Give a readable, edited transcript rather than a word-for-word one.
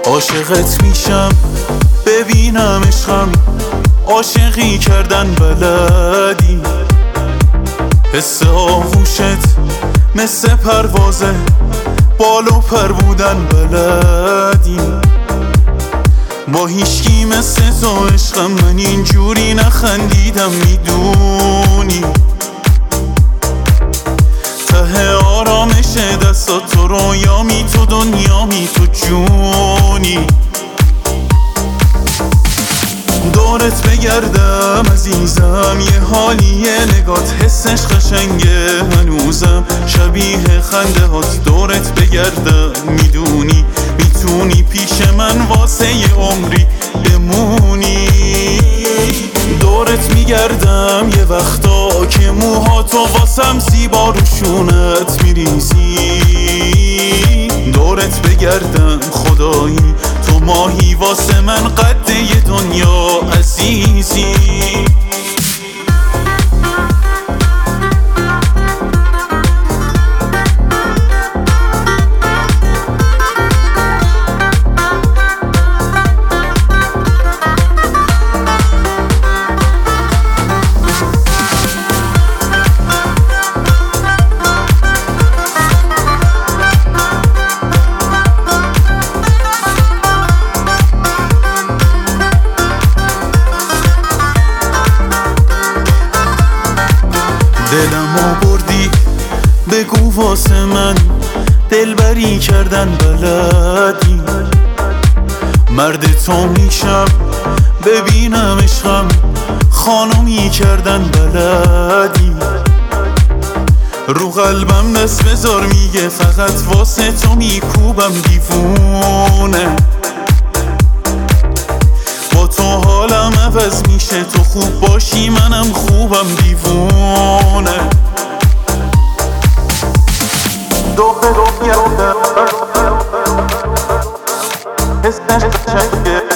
عاشقت میشم ببینم عشقم، عاشقی کردن بلدی، حس آغوشت مثل پروازه، بال و پر بودن بلدی. با هیچکی مثل تو عشقم من اینجوری نخندیدم، میدونی ته آرامش دستات تو رویامی، تو دنیامی، تو جونی. دورت بگردم عزیزم، یه حالیه نگات، حسش قشنگه هنوزم، شبیه خنده هات. دورت بگردم میدونی میتونی پیش من واسه یه عمری بمونی. دورت میگردم یه وقتا که موهاتو واسم زیبا روشونت میریزی. دورت بگردم خدایی تو ماهی واسه من قد یه دنیا عزیزی. دلمو بردی بگو واسه من، دلبری کردن بلدی، مرد تو میشم ببینم عشقم، خانومی کردن بلدی. رو قلبم دست بذار میگه فقط واسه تو میکوبم دیوونه. با تو حالم عوض میشه، تو خوب باشی منم خوبم دیوونه. دو به دو گردم حسش قشنگه